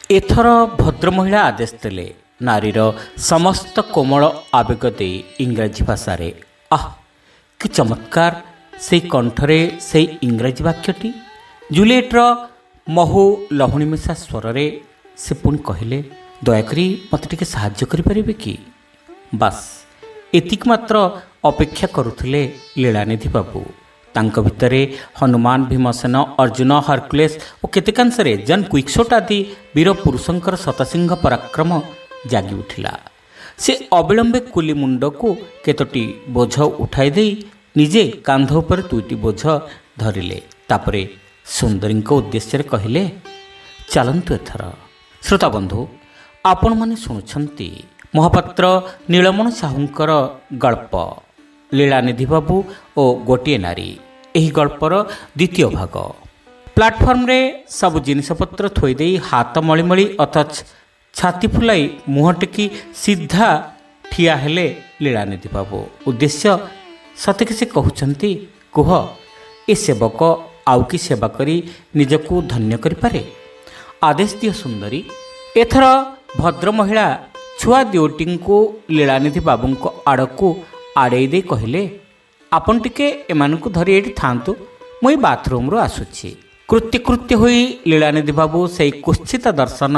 ଏଥର ଭଦ୍ରମହିଳା ଆଦେଶ ଦେଲେ। ନାରୀର ସମସ୍ତ କୋମଳ ଆବେଗ ଦେଇ ଇଂରାଜୀ ଭାଷାରେ। କି ଚମତ୍କାର ସେଇ କଣ୍ଠରେ ସେଇ ଇଂରାଜୀ ବାକ୍ୟଟି। ଜୁଲିଏଟ୍ର ମହୁ ଲହୁଣୀ ମିଶା ସ୍ୱରରେ ସେ ପୁଣି କହିଲେ, ଦୟାକରି ମୋତେ ଟିକେ ସାହାଯ୍ୟ କରିପାରିବେ କି? ବାସ୍ ଏତିକି ମାତ୍ର ଅପେକ୍ଷା କରୁଥିଲେ ଲୀଳାନିଧି ବାବୁ। ତାଙ୍କ ଭିତରେ ହନୁମାନ, ଭୀମସେନ, ଅର୍ଜୁନ, ହରକୁଲେସ୍ ଓ କେତେକାଂଶରେ ଜନ୍ କ୍ୱିକ୍ସୋଟ୍ ଆଦି ବୀର ପୁରୁଷଙ୍କର ଶତସିଂହ ପରାକ୍ରମ ଜାଗି ଉଠିଲା। ସେ ଅବିଳମ୍ବେ କୁଲି ମୁଣ୍ଡକୁ କେତୋଟି ବୋଝ ଉଠାଇ ଦେଇ ନିଜେ କାନ୍ଧ ଉପରେ 2ଟି ବୋଝ ଧରିଲେ। ତାପରେ ସୁନ୍ଦରୀଙ୍କ ଉଦ୍ଦେଶ୍ୟରେ କହିଲେ, ଚାଲନ୍ତୁ ଏଥର। ଶ୍ରୋତାବନ୍ଧୁ, ଆପଣମାନେ ଶୁଣୁଛନ୍ତି ମହାପାତ୍ର ନୀଳମଣ ସାହୁଙ୍କର ଗଳ୍ପ ଲୀଳାନିଧି ବାବୁ ଓ ଗୋଟିଏ ନାରୀ। ଏହି ଗଳ୍ପର ଦ୍ୱିତୀୟ ଭାଗ। ପ୍ଲାଟଫର୍ମରେ ସବୁ ଜିନିଷପତ୍ର ଥୋଇଦେଇ ହାତ ମଳିମଳି ଅଥଚ ଛାତି ଫୁଲାଇ ମୁହଁ ଟେକି ସିଧା ଠିଆ ହେଲେ ଲୀଳାନିଧି ବାବୁ। ଉଦ୍ଦେଶ୍ୟ ସତେକି ସେ କହୁଛନ୍ତି, କୁହ, ଏ ସେବକ ଆଉ କି ସେବା କରି ନିଜକୁ ଧନ୍ୟ କରିପାରେ? ଆଦେଶ ଦିଅ ସୁନ୍ଦରୀ। ଏଥର ଭଦ୍ରମହିଳା ଛୁଆ ଦିଓଟିଙ୍କୁ ଲୀଳାନିଧି ବାବୁଙ୍କ ଆଡ଼କୁ ଆଡ଼େଇ ଦେଇ କହିଲେ, ଆପଣ ଟିକେ ଏମାନଙ୍କୁ ଧରି ଏଇଠି ଥାଆନ୍ତୁ, ମୁଁ ଏଇ ବାଥରୁମ୍ରୁ ଆସୁଛି। କୃତ୍ୟକୃତ୍ୟ ହୋଇ ଲୀଳାନିଧି ବାବୁ ସେଇ କୁତ୍ସିତ ଦର୍ଶନ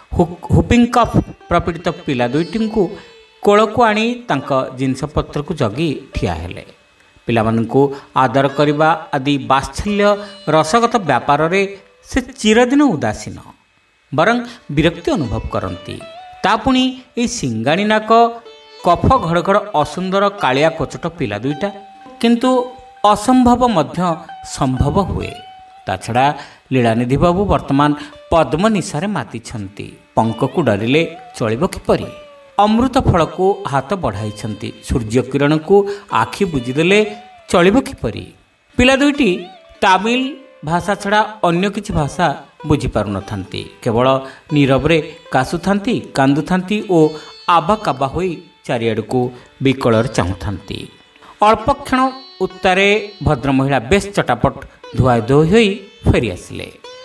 ହୁପିଂ କଫ୍ ପ୍ରପୀଡ଼ିତ ପିଲା ଦୁଇଟିଙ୍କୁ କୋଳକୁ ଆଣି ତାଙ୍କ ଜିନିଷପତ୍ରକୁ ଜଗି ଠିଆ ହେଲେ। ପିଲାମାନଙ୍କୁ ଆଦର କରିବା ଆଦି ବାତ୍ସଲ୍ୟ ରସଗତ ବ୍ୟାପାରରେ ସେ ଚିରଦିନ ଉଦାସୀନ, ବରଂ ବିରକ୍ତି ଅନୁଭବ କରନ୍ତି। ତା ପୁଣି ଏଇ ସିଙ୍ଗାଣୀ ନାକ, କଫ ଘଡ଼ଘଡ଼ ଅସୁନ୍ଦର କାଳିଆ କୋଚଟ ପିଲା ଦୁଇଟା। କିନ୍ତୁ ଅସମ୍ଭବ ମଧ୍ୟ ସମ୍ଭବ ହୁଏ। ତା ଛଡ଼ା ଲୀଳାନିଧି ବାବୁ ବର୍ତ୍ତମାନ ପଦ୍ମ ନିଶାରେ ମାତିଛନ୍ତି। ପଙ୍କକୁ ଡରିଲେ ଚଳିବ କିପରି? ଅମୃତ ଫଳକୁ ହାତ ବଢ଼ାଇଛନ୍ତି। ସୂର୍ଯ୍ୟ କିରଣକୁ ଆଖି ବୁଜିଦେଲେ ଚଳିବ କିପରି? ପିଲା ଦୁଇଟି ତାମିଲ ଭାଷା ଛଡ଼ା ଅନ୍ୟ କିଛି ଭାଷା ବୁଝିପାରୁନଥାନ୍ତି। କେବଳ ନୀରବରେ କାଶୁଥାନ୍ତି, କାନ୍ଦୁଥାନ୍ତି ଓ ଆବା କାବା ହୋଇ ଚାରିଆଡ଼କୁ ବିକଳରେ ଚାହୁଁଥାନ୍ତି। ଅଳ୍ପ କ୍ଷଣ ଉତ୍ତାରେ ଭଦ୍ରମହିଳା ବେଶ୍ ଚଟାପଟ ଧୁଆଇ ଧୋଇ ହୋଇ ଫେରିଆସିଲେ।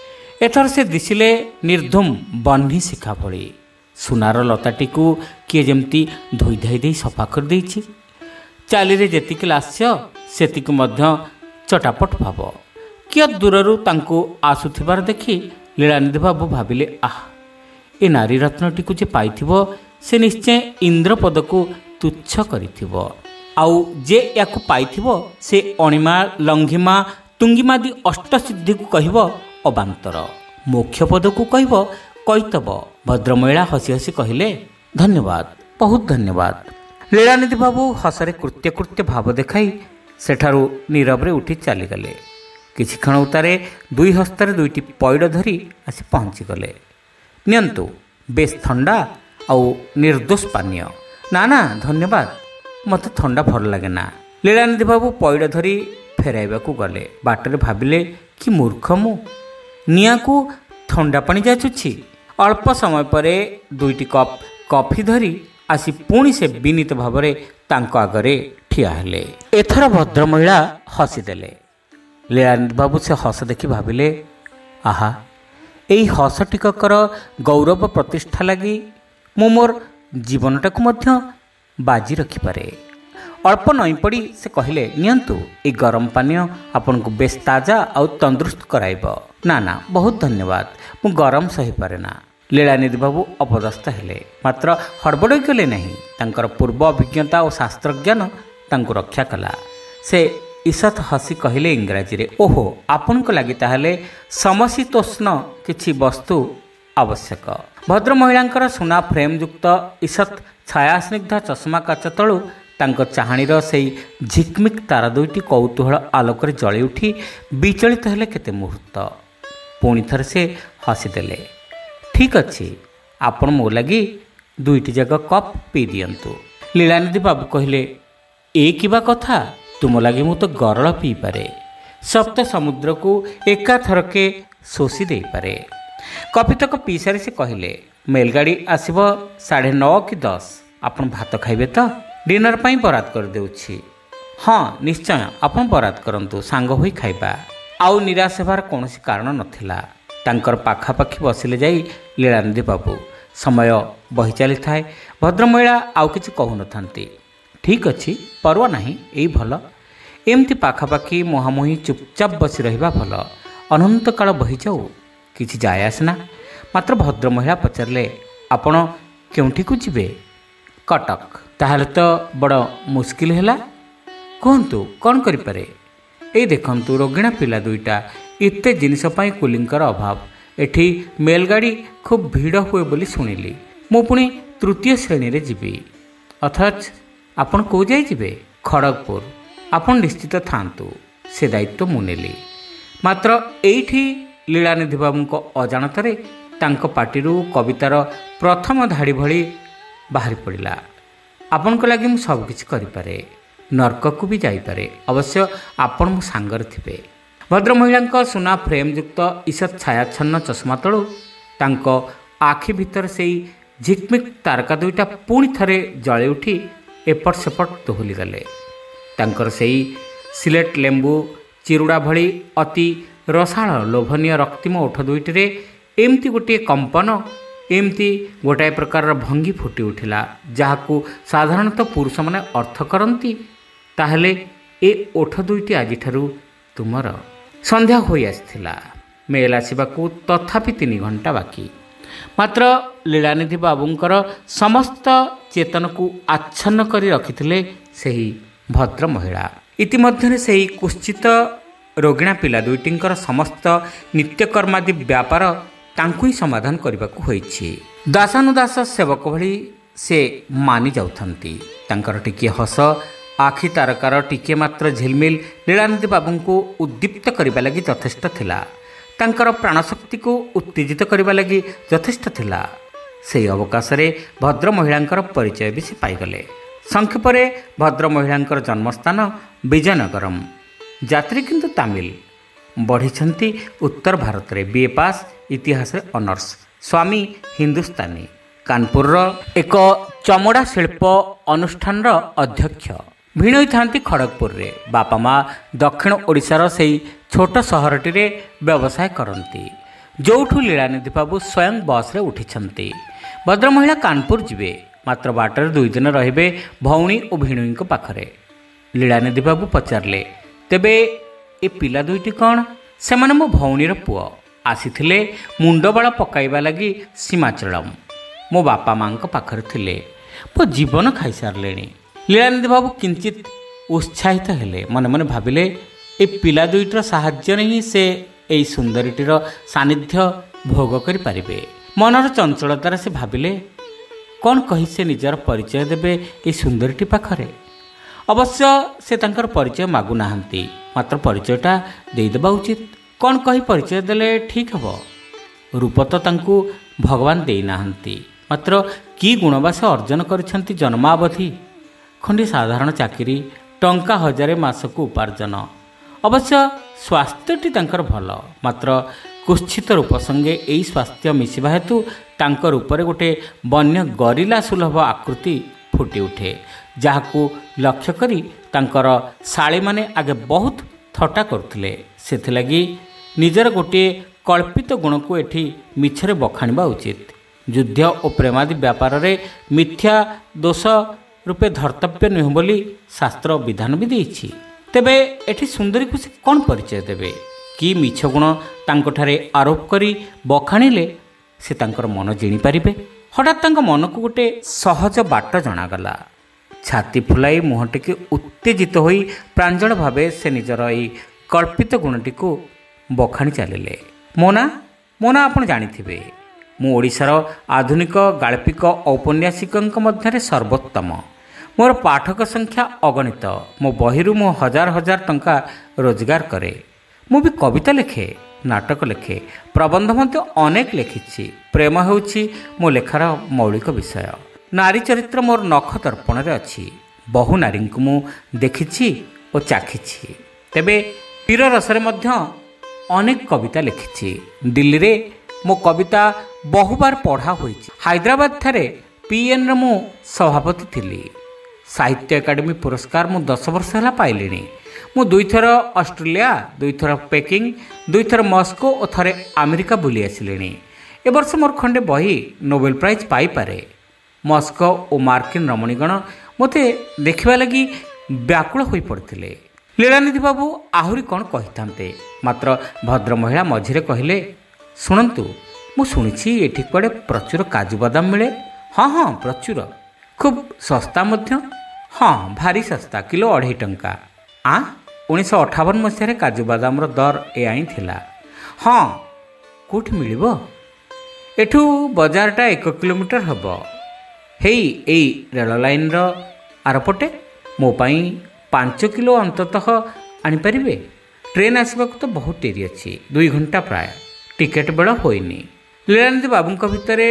ଏଥର ସେ ଦିଶିଲେ ନିର୍ଦ୍ଧୁମ ବହ୍ନି ଶିଖା ଭଳି। ସୁନାର ଲତାଟିକୁ କିଏ ଯେମିତି ଧୋଇ ଧାଇ ଦେଇ ସଫା କରିଦେଇଛି। ଚାଲିରେ ଯେତିକି ଲାସ୍ୟ ସେତିକି ମଧ୍ୟ ଚଟାପଟ ଭାବ। କିଏ ଦୂରରୁ ତାଙ୍କୁ ଆସୁଥିବାର ଦେଖି ଲୀଳାନିଧି ବାବୁ ଭାବିଲେ, ଏ ନାରୀ ରତ୍ନଟିକୁ ଯେ ପାଇଥିବ ସେ ନିଶ୍ଚୟ ଇନ୍ଦ୍ରପଦକୁ ତୁଚ୍ଛ କରିଥିବ। ଆଉ ଯେ ୟାକୁ ପାଇଥିବ ସେ ଅଣିମା, ଲଙ୍ଘିମା, ତୁଙ୍ଗିମାଦି ଅଷ୍ଟସିଦ୍ଧିକୁ କହିବ ଅବାନ୍ତର, ମୋକ୍ଷ ପଦକୁ କହିବ କୈତବ। ଭଦ୍ରମହିଳା ହସି ହସି କହିଲେ, ଧନ୍ୟବାଦ, ବହୁତ ଧନ୍ୟବାଦ। ଲୀଳାନିଧି ବାବୁ ହସରେ କୃତ୍ୟକୃତ୍ୟ ଭାବ ଦେଖାଇ ସେଠାରୁ ନୀରବରେ ଉଠି ଚାଲିଗଲେ। କିଛି କ୍ଷଣ ଉତ୍ତାରେ 2 ହସ୍ତରେ 2ଟି ପଇଡ଼ ଧରି ଆସି ପହଞ୍ଚିଗଲେ। ନିଅନ୍ତୁ, ବେଶ୍ ଥଣ୍ଡା ଆଉ ନିର୍ଦ୍ଦୋଷ ପାନୀୟ। ନା ଧନ୍ୟବାଦ, ମୋତେ ଥଣ୍ଡା ଭଲ ଲାଗେ ନା। ଲୀଳାନିଧି ବାବୁ ପଇଡ଼ ଧରି ଫେରାଇବାକୁ ଗଲେ। ବାଟରେ ଭାବିଲେ, କି ମୂର୍ଖ ମୁଁ, ନିଆଁକୁ ଥଣ୍ଡା ପାଣି ଯାଚୁଛି। ଅଳ୍ପ ସମୟ ପରେ 2ଟି କପ୍ କଫି ଧରି ଆସି ପୁଣି ସେ ବିନୀତ ଭାବରେ ତାଙ୍କ ଆଗରେ ଠିଆ ହେଲେ। ଏଥର ଭଦ୍ରମହିଳା ହସିଦେଲେ। ଲୀଳାନିଧି ବାବୁ ସେ ହସ ଦେଖି ଭାବିଲେ, ଏଇ ହସ ଟିକକର ଗୌରବ ପ୍ରତିଷ୍ଠା ଲାଗି ମୁଁ ମୋର ଜୀବନଟାକୁ ମଧ୍ୟ ବାଜି ରଖିପାରେ। ଅଳ୍ପ ନଇଁ ପଡ଼ି ସେ କହିଲେ, ନିଅନ୍ତୁ, ଏଇ ଗରମ ପାନୀୟ ଆପଣଙ୍କୁ ବେଶ୍ ତାଜା ଆଉ ତନ୍ଦୁରୁସ୍ତ କରାଇବ। ନା ବହୁତ ଧନ୍ୟବାଦ, ମୁଁ ଗରମ ସହିପାରେ ନା। ଲୀଳାନିଧି ବାବୁ ଅପଦସ୍ଥ ହେଲେ, ମାତ୍ର ହଡ଼ବଡ଼ କଲେ ନାହିଁ। ତାଙ୍କର ପୂର୍ବ ଅଭିଜ୍ଞତା ଓ ଶାସ୍ତ୍ରଜ୍ଞାନ ତାଙ୍କୁ ରକ୍ଷା କଲା। ସେ ଈଷତ୍ ହସି କହିଲେ ଇଂରାଜୀରେ, ଓହୋ, ଆପଣଙ୍କ ଲାଗି ତାହେଲେ ସମଶୀତୋଷ୍ଣ କିଛି ବସ୍ତୁ ଆବଶ୍ୟକ। ଭଦ୍ରମହିଳାଙ୍କର ସୁନା ଫ୍ରେମ୍ ଯୁକ୍ତ ଈଷତ୍ ଛାୟାସ୍ନିଗ୍ଧ ଚଷମା କାଚ ତଳୁ ତାଙ୍କ ଚାହାଣୀର ସେଇ ଝିକ୍ମିକ୍ ତାରା ଦୁଇଟି କୌତୂହଳ ଆଲୋକରେ ଜଳି ଉଠି ବିଚଳିତ ହେଲେ କେତେ ମୁହୂର୍ତ୍ତ। ପୁଣି ଥରେ ସେ ହସିଦେଲେ। ଠିକ୍ ଅଛି, ଆପଣ ମୋ ଲାଗି 2ଟି ଯାକ କପ୍ ପିଇ ଦିଅନ୍ତୁ। ଲୀଳାନିଧି ବାବୁ କହିଲେ, ଏ କିବା କଥା, ତୁମ ଲାଗି ମୁଁ ତ ଗରଳ ପିଇପାରେ, ସପ୍ତ ସମୁଦ୍ରକୁ ଏକାଥରକେ ଶୋଷି ଦେଇପାରେ। କଫିତକ ପିଇସାରି ସେ କହିଲେ, ମେଲଗାଡ଼ି ଆସିବ 9:30 କି 10। ଆପଣ ଭାତ ଖାଇବେ ତ? ଡିନର ପାଇଁ ବରାଦ କରିଦେଉଛି। ହଁ ନିଶ୍ଚୟ, ଆପଣ ବରାଦ କରନ୍ତୁ, ସାଙ୍ଗ ହୋଇ ଖାଇବା। ଆଉ ନିରାଶ ହେବାର କୌଣସି କାରଣ ନଥିଲା। ତାଙ୍କର ପାଖାପାଖି ବସିଲେ ଯାଇ ଲୀଳାନିଧି ବାବୁ। ସମୟ ବହି ଚାଲିଥାଏ। ଭଦ୍ରମହିଳା ଆଉ କିଛି କହୁନଥାନ୍ତି। ଠିକ୍ ଅଛି, ପରୱା ନାହିଁ, ଏଇ ଭଲ। ଏମିତି ପାଖାପାଖି ମୁହାଁମୁହିଁ ଚୁପଚାପ ବସି ରହିବା ଭଲ। ଅନନ୍ତ କାଳ ବହିଯାଉ, କିଛି ଯାଏ ଆସେନା। ମାତ୍ର ଭଦ୍ରମହିଳା ପଚାରିଲେ, ଆପଣ କେଉଁଠିକୁ ଯିବେ? କଟକ। ତାହେଲେ ତ ବଡ଼ ମୁସ୍କିଲ ହେଲା। କୁହନ୍ତୁ, କ'ଣ କରିପାରେ? ଏଇ ଦେଖନ୍ତୁ, ରୋଗିଣା ପିଲା ଦୁଇଟା, ଏତେ ଜିନିଷ ପାଇଁ କୁଲିଙ୍କର ଅଭାବ। ଏଠି ମେଲଗାଡ଼ି ଖୁବ୍ ଭିଡ଼ ହୁଏ ବୋଲି ଶୁଣିଲି। ମୁଁ ପୁଣି ତୃତୀୟ ଶ୍ରେଣୀରେ ଯିବି। ଅଥଚ ଆପଣ କେଉଁ ଯାଇ ଯିବେ? ଖଡ଼ଗପୁର। ଆପଣ ନିଶ୍ଚିତ ଥାଆନ୍ତୁ, ସେ ଦାୟିତ୍ୱ ମୁଁ ନେଲି। ମାତ୍ର ଏଇଠି ଲୀଳାନିଧି ବାବୁଙ୍କ ଅଜାଣତରେ ତାଙ୍କ ପାଟିରୁ କବିତାର ପ୍ରଥମ ଧାଡ଼ି ଭଳି ବାହାରି ପଡ଼ିଲା, ଆପଣଙ୍କ ଲାଗି ମୁଁ ସବୁକିଛି କରିପାରେ, ନର୍କକୁ ବି ଯାଇପାରେ, ଅବଶ୍ୟ ଆପଣ ମୋ ସାଙ୍ଗରେ ଥିବେ। ଭଦ୍ରମହିଳାଙ୍କ ସୁନା ଫ୍ରେମ୍ଯୁକ୍ତ ଈଷତ୍ ଛାୟାଚ୍ଛନ୍ନ ଚଷମା ତଳୁ ତାଙ୍କ ଆଖି ଭିତରେ ସେଇ ଝିକ୍ମିକ୍ ତାରକା ଦୁଇଟା ପୁଣି ଥରେ ଜଳି ଉଠି ଏପଟ ସେପଟ ଦୋହଲିଗଲେ। ତାଙ୍କର ସେଇ ସିଲେଟ ଲେମ୍ବୁ ଚିରୁଡ଼ା ଭଳି ଅତି ରସାଳ ଲୋଭନୀୟ ରକ୍ତିମ ଓଠ ଦୁଇଟିରେ ଏମିତି ଗୋଟିଏ କମ୍ପନ, ଏମିତି ଗୋଟାଏ ପ୍ରକାରର ଭଙ୍ଗୀ ଫୁଟି ଉଠିଲା, ଯାହାକୁ ସାଧାରଣତଃ ପୁରୁଷମାନେ ଅର୍ଥ କରନ୍ତି। ତାହେଲେ ଏ ଓଠ ଦୁଇଟି ଆଜିଠାରୁ ତୁମର। ସନ୍ଧ୍ୟା ହୋଇ ଆସିଥିଲା। ମେଲ ଆସିବାକୁ ତଥାପି 3 ଘଣ୍ଟା ବାକି। ମାତ୍ର ଲୀଳାନିଧି ବାବୁଙ୍କର ସମସ୍ତ ଚେତନକୁ ଆଚ୍ଛନ୍ନ କରି ରଖିଥିଲେ ସେହି ଭଦ୍ରମହିଳା। ଇତିମଧ୍ୟରେ ସେହି କୁଶ୍ଚିତ ରୋଗିଣା ପିଲା ଦୁଇଟିଙ୍କର ସମସ୍ତ ନିତ୍ୟକର୍ମାଦି ବ୍ୟାପାର ତାଙ୍କୁ ହିଁ ସମାଧାନ କରିବାକୁ ହୋଇଛି। ଦାସାନୁଦାସ ସେବକ ଭଳି ସେ ମାନି ଯାଉଥାନ୍ତି। ତାଙ୍କର ଟିକିଏ ହସ, ଆଖି ତାରକାର ଟିକିଏ ମାତ୍ର ଝିଲମିଲ ଲୀଳାନିଧି ବାବୁଙ୍କୁ ଉଦ୍ଦୀପ୍ତ କରିବା ଲାଗି ଯଥେଷ୍ଟ ଥିଲା। ତାଙ୍କର ପ୍ରାଣଶକ୍ତିକୁ ଉତ୍ତେଜିତ କରିବା ଲାଗି ଯଥେଷ୍ଟ ଥିଲା। ସେହି ଅବକାଶରେ ଭଦ୍ରମହିଳାଙ୍କର ପରିଚୟ ବି ସେ ପାଇଗଲେ। ସଂକ୍ଷେପରେ ଭଦ୍ରମହିଳାଙ୍କର ଜନ୍ମସ୍ଥାନ ବିଜୟନଗରମ୍। ଜାତିରେ କିନ୍ତୁ ତାମିଲ। ବଢ଼ିଛନ୍ତି ଉତ୍ତର ଭାରତରେ। BA ପାସ୍, ଇତିହାସରେ ଅନର୍ସ। ସ୍ୱାମୀ ହିନ୍ଦୁସ୍ତାନୀ। କାନପୁରର ଏକ ଚମଡ଼ା ଶିଳ୍ପ ଅନୁଷ୍ଠାନର ଅଧ୍ୟକ୍ଷ। ଭିଣୋଇଥାନ୍ତି ଖଡ଼ଗପୁରରେ। ବାପା ମା ଦକ୍ଷିଣ ଓଡ଼ିଶାର ସେହି ଛୋଟ ସହରଟିରେ ବ୍ୟବସାୟ କରନ୍ତି, ଯେଉଁଠୁ ଲୀଳାନିଧି ବାବୁ ସ୍ୱୟଂ ବସ୍ରେ ଉଠିଛନ୍ତି। ଭଦ୍ରମହିଳା କାନପୁର ଯିବେ। ମାତ୍ର ବାଟରେ 2 ଦିନ ରହିବେ ଭଉଣୀ ଓ ଭିଣୋଇଙ୍କ ପାଖରେ। ଲୀଳାନିଧି ବାବୁ ପଚାରିଲେ, ତେବେ ଏ ପିଲା ଦୁଇଟି କ'ଣ? ସେମାନେ ମୋ ଭଉଣୀର ପୁଅ। ଆସିଥିଲେ ମୁଣ୍ଡବାଳ ପକାଇବା ଲାଗି ସୀମାଚଳମ୍। ମୋ ବାପା ମାଙ୍କ ପାଖରେ ଥିଲେ। ମୋ ଜୀବନ ଖାଇସାରିଲେଣି। ଲୀଳାନିଧି ବାବୁ କିଞ୍ଚିତ୍ ଉତ୍ସାହିତ ହେଲେ। ମନେ ମନେ ଭାବିଲେ, ଏ ପିଲା ଦୁଇଟିର ସାହାଯ୍ୟରେ ହିଁ ସେ ଏହି ସୁନ୍ଦରୀଟିର ସାନ୍ନିଧ୍ୟ ଭୋଗ କରିପାରିବେ। ମନର ଚଞ୍ଚଳତାରେ ସେ ଭାବିଲେ, କ'ଣ କହି ସେ ନିଜର ପରିଚୟ ଦେବେ ଏ ସୁନ୍ଦରୀଟି ପାଖରେ? ଅବଶ୍ୟ ସେ ତାଙ୍କର ପରିଚୟ ମାଗୁନାହାନ୍ତି, ମାତ୍ର ପରିଚୟଟା ଦେଇଦେବା ଉଚିତ। କ'ଣ କହି ପରିଚୟ ଦେଲେ ଠିକ୍ ହେବ? ରୂପ ତ ତାଙ୍କୁ ଭଗବାନ ଦେଇନାହାନ୍ତି, ମାତ୍ର କି ଗୁଣ ବା ସେ ଅର୍ଜନ କରିଛନ୍ତି ଜନ୍ମାବଧି? ଖଣ୍ଡି ସାଧାରଣ ଚାକିରି, ଟଙ୍କା 1000 ମାସକୁ ଉପାର୍ଜନ। ଅବଶ୍ୟ ସ୍ୱାସ୍ଥ୍ୟଟି ତାଙ୍କର ଭଲ, ମାତ୍ର କୁତ୍ସିତ ରୂପ ସଙ୍ଗେ ଏହି ସ୍ୱାସ୍ଥ୍ୟ ମିଶିବା ହେତୁ ତାଙ୍କ ରୂପରେ ଗୋଟିଏ ବନ୍ୟ ଗରିଲା ସୁଲଭ ଆକୃତି ଫୁଟି ଉଠେ, ଯାହାକୁ ଲକ୍ଷ୍ୟ କରି ତାଙ୍କର ଶାଳୀମାନେ ଆଗେ ବହୁତ ଥଟ୍ଟା କରୁଥିଲେ। ସେଥିଲାଗି ନିଜର ଗୋଟିଏ କଳ୍ପିତ ଗୁଣକୁ ଏଠି ମିଛରେ ବଖାଣିବା ଉଚିତ। ଯୁଦ୍ଧ ଓ ପ୍ରେମାଦି ବ୍ୟାପାରରେ ମିଥ୍ୟା ଦୋଷ ରୂପେ ଧର୍ତ୍ତବ୍ୟ ନୁହେଁ ବୋଲି ଶାସ୍ତ୍ର ବିଧାନ ବି ଦେଇଛି। ତେବେ ଏଠି ସୁନ୍ଦରୀକୁ ସେ କ'ଣ ପରିଚୟ ଦେବେ? କି ମିଛ ଗୁଣ ତାଙ୍କଠାରେ ଆରୋପ କରି ବଖାଣିଲେ ସେ ତାଙ୍କର ମନ ଜିଣିପାରିବେ? ହଠାତ୍ ତାଙ୍କ ମନକୁ ଗୋଟିଏ ସହଜ ବାଟ ଜଣାଗଲା। ଛାତି ଫୁଲାଇ ମୁହଁ ଟିକେ ଉତ୍ତେଜିତ ହୋଇ ପ୍ରାଞ୍ଜଳ ଭାବେ ସେ ନିଜର ଏହି କଳ୍ପିତ ଗୁଣଟିକୁ ବଖାଣି ଚାଲିଲେ। ମୋ ନାଁ ଆପଣ ଜାଣିଥିବେ। ମୁଁ ଓଡ଼ିଶାର ଆଧୁନିକ ଗାଳ୍ପିକ ଔପନ୍ୟାସିକଙ୍କ ମଧ୍ୟରେ ସର୍ବୋତ୍ତମ। ମୋର ପାଠକ ସଂଖ୍ୟା ଅଗଣିତ। ମୋ ବହିରୁ ମୁଁ 1000 ଟଙ୍କା ରୋଜଗାର କରେ। ମୁଁ ବି କବିତା ଲେଖେ, ନାଟକ ଲେଖେ, ପ୍ରବନ୍ଧ ମଧ୍ୟ ଅନେକ ଲେଖିଛି। ପ୍ରେମ ହେଉଛି ମୋ ଲେଖାର ମୌଳିକ ବିଷୟ। ନାରୀ ଚରିତ୍ର ମୋର ନଖ ଦର୍ପଣରେ ଅଛି। ବହୁ ନାରୀଙ୍କୁ ମୁଁ ଦେଖିଛି ଓ ଚାଖିଛି। ତେବେ ତୀର ରସରେ ମଧ୍ୟ ଅନେକ କବିତା ଲେଖିଛି। ଦିଲ୍ଲୀରେ ମୋ କବିତା ବହୁବାର ପଢ଼ା ହୋଇଛି। ହାଇଦ୍ରାବାଦଠାରେ PNର ମୁଁ ସଭାପତି ଥିଲି। ସାହିତ୍ୟ ଏକାଡେମୀ ପୁରସ୍କାର ମୁଁ 10 ବର୍ଷ ହେଲା ପାଇଲିଣି। ମୁଁ 2 ଥର ଅଷ୍ଟ୍ରେଲିଆ, 2 ଥର ପେକିଂ, 2 ଥର ମସ୍କୋ ଓ ଥରେ ଆମେରିକା ବୁଲି ଆସିଲିଣି। ଏ ବର୍ଷ ମୋର ଖଣ୍ଡେ ବହି ନୋବେଲ ପ୍ରାଇଜ୍ ପାଇପାରେ। ମସ୍କୋ ଓ ମାର୍କିନ ରମଣୀଗଣ ମୋତେ ଦେଖିବା ଲାଗି ବ୍ୟାକୁଳ ହୋଇପଡ଼ିଥିଲେ। ଲୀଳାନିଧି ବାବୁ ଆହୁରି କ'ଣ କହିଥାନ୍ତେ, ମାତ୍ର ଭଦ୍ରମହିଳା ମଝିରେ କହିଲେ, ଶୁଣନ୍ତୁ, ମୁଁ ଶୁଣିଛି ଏଠି କୁଆଡ଼େ ପ୍ରଚୁର କାଜୁ ବାଦାମ ମିଳେ। ହଁ ହଁ, ପ୍ରଚୁର, ଖୁବ୍ ଶସ୍ତା ମଧ୍ୟ। ହଁ, ଭାରି ଶସ୍ତା, କିଲୋ 2.5 ଟଙ୍କା। 1958 ମସିହାରେ କାଜୁ ବାଦାମର ଦର ଏୟା ହିଁ ଥିଲା। ହଁ, କେଉଁଠି ମିଳିବ? ଏଠୁ ବଜାରଟା 1 କିଲୋମିଟର ହେବ। ଏଇ ରେଳ ଲାଇନ୍ର ଆରପଟେ। ମୋ ପାଇଁ 5 କିଲୋ ଅନ୍ତତଃ ଆଣିପାରିବେ? ଟ୍ରେନ୍ ଆସିବାକୁ ତ ବହୁତ ଡେରି ଅଛି, 2 ଘଣ୍ଟା ପ୍ରାୟ। ଟିକେଟ୍ ବେଳ ହୋଇନି। ଲୀଳାନିଧି ବାବୁଙ୍କ ଭିତରେ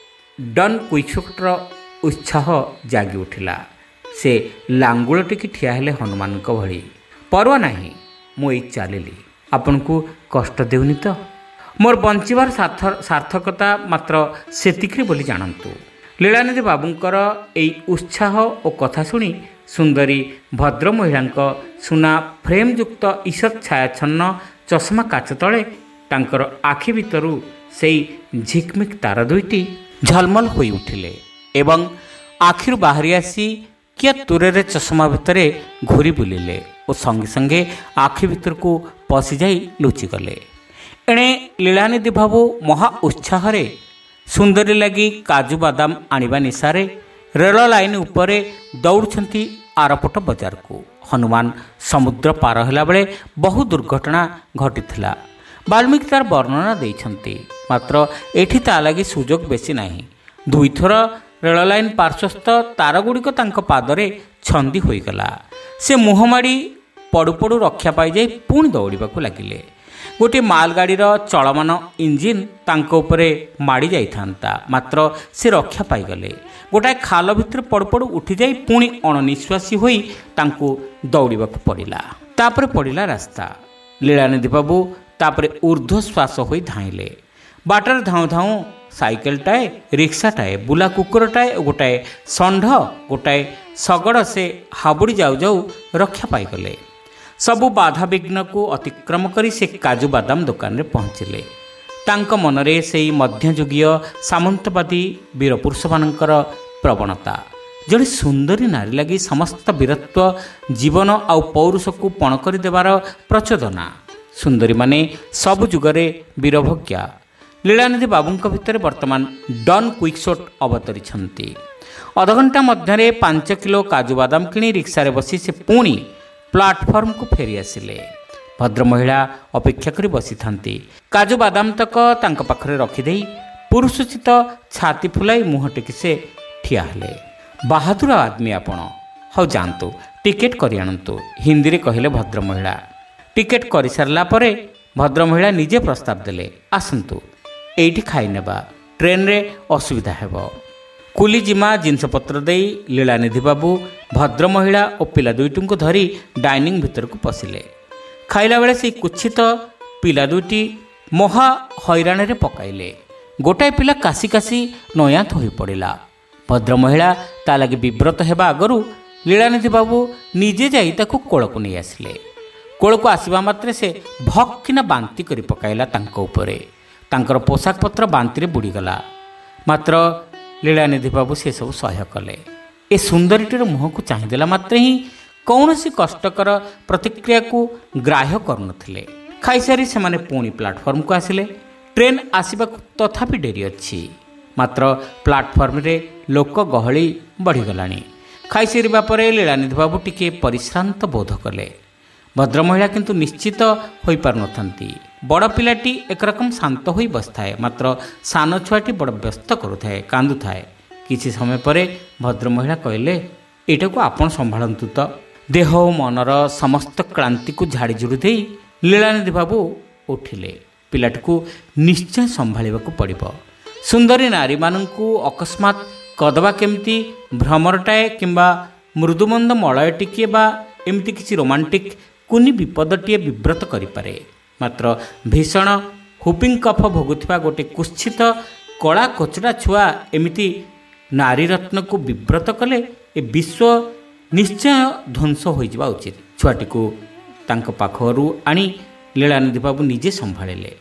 ଡନ୍ କୁଇକ୍ସୋଟ୍ର ଉତ୍ସାହ ଜାଗି ଉଠିଲା। ସେ ଲାଙ୍ଗୁଳ ଟିକି ଠିଆ ହେଲେ ହନୁମାନଙ୍କ ଭଳି। ପରୱା ନାହିଁ, ମୁଁ ଏଇ ଚାଲିଲି। ଆପଣଙ୍କୁ କଷ୍ଟ ଦେଉନି ତ? ମୋର ବଞ୍ଚିବାର ସାର୍ଥକତା ମାତ୍ର ସେତିକିରେ ବୋଲି ଜାଣନ୍ତୁ। ଲୀଳାନିଧି ବାବୁଙ୍କର ଏଇ ଉତ୍ସାହ ଓ କଥା ଶୁଣି ସୁନ୍ଦରୀ ଭଦ୍ରମହିଳାଙ୍କ ସୁନା ଫ୍ରେମ୍ଯୁକ୍ତ ଈଷତ୍ ଛାୟାଚ୍ଛନ୍ନ ଚଷମା କାଚ ତଳେ ତାଙ୍କର ଆଖି ଭିତରୁ ସେଇ ଝିକ୍ମିକ୍ ତାର ଦୁଇଟି ଝଲମଲ ହୋଇ ଉଠିଲେ ଏବଂ ଆଖିରୁ ବାହାରି ଆସି କିଏ ଦୂରରେ ଚଷମା ଭିତରେ ଘୁରି ବୁଲିଲେ ଓ ସଙ୍ଗେ ସଙ୍ଗେ ଆଖି ଭିତରକୁ ପଶିଯାଇ ଲୁଚିଗଲେ। ଏଣେ ଲୀଳାନିଧି ବାବୁ ମହା ଉତ୍ସାହରେ ସୁନ୍ଦରୀ ଲାଗି କାଜୁ ବାଦାମ ଆଣିବା ନିଶାରେ ରେଳ ଲାଇନ୍ ଉପରେ ଦୌଡ଼ୁଛନ୍ତି ଆରପଟ ବଜାରକୁ। ହନୁମାନ ସମୁଦ୍ର ପାର ହେଲାବେଳେ ବହୁ ଦୁର୍ଘଟଣା ଘଟିଥିଲା। ବାଲ୍ମୀକି ତାର ବର୍ଣ୍ଣନା ଦେଇଛନ୍ତି, ମାତ୍ର ଏଠି ତା ଲାଗି ସୁଯୋଗ ବେଶୀ ନାହିଁ। 2 ଥର ରେଳ ଲାଇନ୍ ପାର୍ଶ୍ୱସ୍ଥ ତାରଗୁଡ଼ିକ ତାଙ୍କ ପାଦରେ ଛନ୍ଦି ହୋଇଗଲା। ସେ ମୁହଁ ମାଡ଼ି ପଡ଼ୁ ପଡ଼ୁ ରକ୍ଷା ପାଇଯାଇ ପୁଣି ଦୌଡ଼ିବାକୁ ଲାଗିଲେ। ଗୋଟିଏ ମାଲଗାଡ଼ିର ଚଳମାନ ଇଞ୍ଜିନ୍ ତାଙ୍କ ଉପରେ ମାଡ଼ି ଯାଇଥାନ୍ତା, ମାତ୍ର ସେ ରକ୍ଷା ପାଇଗଲେ। ଗୋଟାଏ ଖାଲ ଭିତରେ ପଡ଼ୁ ପଡ଼ୁ ଉଠିଯାଇ ପୁଣି ଅଣନିଶ୍ୱାସୀ ହୋଇ ତାଙ୍କୁ ଦୌଡ଼ିବାକୁ ପଡ଼ିଲା। ତାପରେ ପଡ଼ିଲା ରାସ୍ତା। ଲୀଳାନିଧି ବାବୁ ତାପରେ ଉର୍ଦ୍ଧ୍ୱଶ୍ୱାସ ହୋଇ ଧାଇଁଲେ। ବାଟରେ ଧାଉଁ ଧାଉଁ ସାଇକେଲଟାଏ, ରିକ୍ସାଟାଏ, ବୁଲା କୁକୁରଟାଏ ଓ ଗୋଟାଏ ଷଣ୍ଢ, ଗୋଟାଏ ଶଗଡ଼ ସେ ହାବୁଡ଼ି ଯାଉ ଯାଉ ରକ୍ଷା ପାଇଗଲେ। ସବୁ ବାଧାବିଘ୍ନକୁ ଅତିକ୍ରମ କରି ସେ କାଜୁ ବାଦାମ ଦୋକାନରେ ପହଞ୍ଚିଲେ। ତାଙ୍କ ମନରେ ସେଇ ମଧ୍ୟଯୁଗୀୟ ସାମନ୍ତବାଦୀ ବୀରପୁରୁଷମାନଙ୍କର ପ୍ରବଣତା। ଜଣେ ସୁନ୍ଦରୀ ନାରୀ ଲାଗି ସମସ୍ତ ବୀରତ୍ୱ, ଜୀବନ ଆଉ ପୌରୁଷକୁ ପଣ କରିଦେବାର ପ୍ରଚୋଦନା। ସୁନ୍ଦରୀମାନେ ସବୁ ଯୁଗରେ ବୀରଭୋଗ୍ୟା। ଲୀଳାନିଧି ବାବୁଙ୍କ ଭିତରେ ବର୍ତ୍ତମାନ ଡନ୍ କୁଇକ୍ସୋଟ୍ ଅବତରିଛନ୍ତି। ଅଧଘଣ୍ଟା ମଧ୍ୟରେ 5 କିଲୋ କାଜୁ ବାଦାମ କିଣି ରିକ୍ସାରେ ବସି ସେ ପୁଣି ପ୍ଲାଟଫର୍ମକୁ ଫେରି ଆସିଲେ। ଭଦ୍ରମହିଳା ଅପେକ୍ଷା କରି ବସିଥାନ୍ତି। କାଜୁ ବାଦାମ ତକ ତାଙ୍କ ପାଖରେ ରଖିଦେଇ ପୁରୁଷୋଚିତ ଛାତି ଫୁଲାଇ ମୁହଁ ଟେକି ସେ ଠିଆ ହେଲେ। ବାହାଦୁର ଆଦମୀ ଆପଣ। ହଉ ଯାଆନ୍ତୁ, ଟିକେଟ୍ କରି ଆଣନ୍ତୁ, ହିନ୍ଦୀରେ କହିଲେ ଭଦ୍ରମହିଳା। ଟିକେଟ୍ କରିସାରିଲା ପରେ ଭଦ୍ରମହିଳା ନିଜେ ପ୍ରସ୍ତାବ ଦେଲେ, ଆସନ୍ତୁ ଏଇଠି ଖାଇନେବା, ଟ୍ରେନ୍ରେ ଅସୁବିଧା ହେବ। କୁଲିଜିମା ଜିନିଷପତ୍ର ଦେଇ ଲୀଳାନିଧି ବାବୁ ଭଦ୍ରମହିଳା ଓ ପିଲା ଦୁଇଟିଙ୍କୁ ଧରି ଡାଇନିଂ ଭିତରକୁ ପଶିଲେ। ଖାଇଲାବେଳେ ସେହି କୁତ୍ସିତ ପିଲା ଦୁଇଟି ମହା ହଇରାଣରେ ପକାଇଲେ। ଗୋଟାଏ ପିଲା କାଶି କାଶି ନୟାନ୍ତ ହୋଇପଡ଼ିଲା। ଭଦ୍ରମହିଳା ତା ଲାଗି ବିବ୍ରତ ହେବା ଆଗରୁ ଲୀଳାନିଧି ବାବୁ ନିଜେ ଯାଇ ତାକୁ କୋଳକୁ ନେଇ ଆସିଲେ। କୋଳକୁ ଆସିବା ମାତ୍ରେ ସେ ଭକ୍ କିନା ବାନ୍ତି କରି ପକାଇଲା ତାଙ୍କ ଉପରେ। ତାଙ୍କର ପୋଷାକ ପତ୍ର ବାନ୍ତିରେ ବୁଡ଼ିଗଲା। ମାତ୍ର ଲୀଳାନିଧି ବାବୁ ସେସବୁ ସହ୍ୟ କଲେ। ଏ ସୁନ୍ଦରୀଟିର ମୁହଁକୁ ଚାହିଁଦେଲା ମାତ୍ରେ ହିଁ କୌଣସି କଷ୍ଟକର ପ୍ରତିକ୍ରିୟାକୁ ଗ୍ରାହ୍ୟ କରୁନଥିଲେ। ଖାଇସାରି ସେମାନେ ପୁଣି ପ୍ଲାଟଫର୍ମକୁ ଆସିଲେ। ଟ୍ରେନ୍ ଆସିବାକୁ ତଥାପି ଡେରି ଅଛି, ମାତ୍ର ପ୍ଲାଟଫର୍ମରେ ଲୋକ ଗହଳି ବଢ଼ିଗଲାଣି। ଖାଇସାରିବା ପରେ ଲୀଳାନିଧି ବାବୁ ଟିକିଏ ପରିଶ୍ରାନ୍ତ ବୋଧ କଲେ। ଭଦ୍ରମହିଳା କିନ୍ତୁ ନିଶ୍ଚିତ ହୋଇପାରୁନଥାନ୍ତି। ବଡ଼ ପିଲାଟି ଏକରକମ ଶାନ୍ତ ହୋଇ ବସିଥାଏ, ମାତ୍ର ସାନ ଛୁଆଟି ବଡ଼ ବ୍ୟସ୍ତ କରୁଥାଏ, କାନ୍ଦୁଥାଏ। କିଛି ସମୟ ପରେ ଭଦ୍ରମହିଳା କହିଲେ, ଏଇଟାକୁ ଆପଣ ସମ୍ଭାଳନ୍ତୁ ତ। ଦେହ ଓ ମନର ସମସ୍ତ କ୍ଳାନ୍ତିକୁ ଝାଡ଼ିଝୁଡ଼ି ଦେଇ ଲୀଳାନିଧି ବାବୁ ଉଠିଲେ। ପିଲାଟିକୁ ନିଶ୍ଚୟ ସମ୍ଭାଳିବାକୁ ପଡ଼ିବ। ସୁନ୍ଦରୀ ନାରୀମାନଙ୍କୁ ଅକସ୍ମାତ୍ କଦବା କେମିତି ଭ୍ରମରଟାଏ କିମ୍ବା ମୃଦୁମନ୍ଦ ମଳୟ ଟିକିଏ ବା ଏମିତି କିଛି ରୋମାଣ୍ଟିକ୍ କୁନି ବିପଦଟିଏ ବିବ୍ରତ କରିପାରେ। ମାତ୍ର ଭୀଷଣ ହୁପିଂ କଫ ଭୋଗୁଥିବା ଗୋଟିଏ କୁତ୍ସିତ କଳା କୋଚଡ଼ା ଛୁଆ ଏମିତି ନାରୀରତ୍ନକୁ ବିବ୍ରତ କଲେ ଏ ବିଶ୍ୱ ନିଶ୍ଚୟ ଧ୍ୱଂସ ହୋଇଯିବା ଉଚିତ। ଛୁଆଟିକୁ ତାଙ୍କ ପାଖରୁ ଆଣି ଲୀଳାନିଧି ବାବୁ ନିଜେ ସମ୍ଭାଳିଲେ।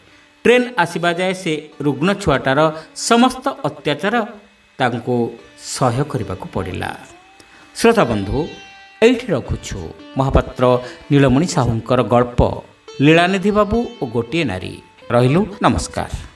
ଟ୍ରେନ୍ ଆସିବା ଯାଏ ସେ ରୁଗ୍ଣ ଛୁଆଟାର ସମସ୍ତ ଅତ୍ୟାଚାର ତାଙ୍କୁ ସହ୍ୟ କରିବାକୁ ପଡ଼ିଲା। ଶ୍ରୋତାବନ୍ଧୁ, ଏଇଠି ରଖୁଛୁ ମହାପାତ୍ର ନୀଳମଣି ସାହୁଙ୍କର ଗଳ୍ପ ଲୀଳାନିଧି ବାବୁ ଓ ଗୋଟିଏ ନାରୀ। ରହିଲୁ, ନମସ୍କାର।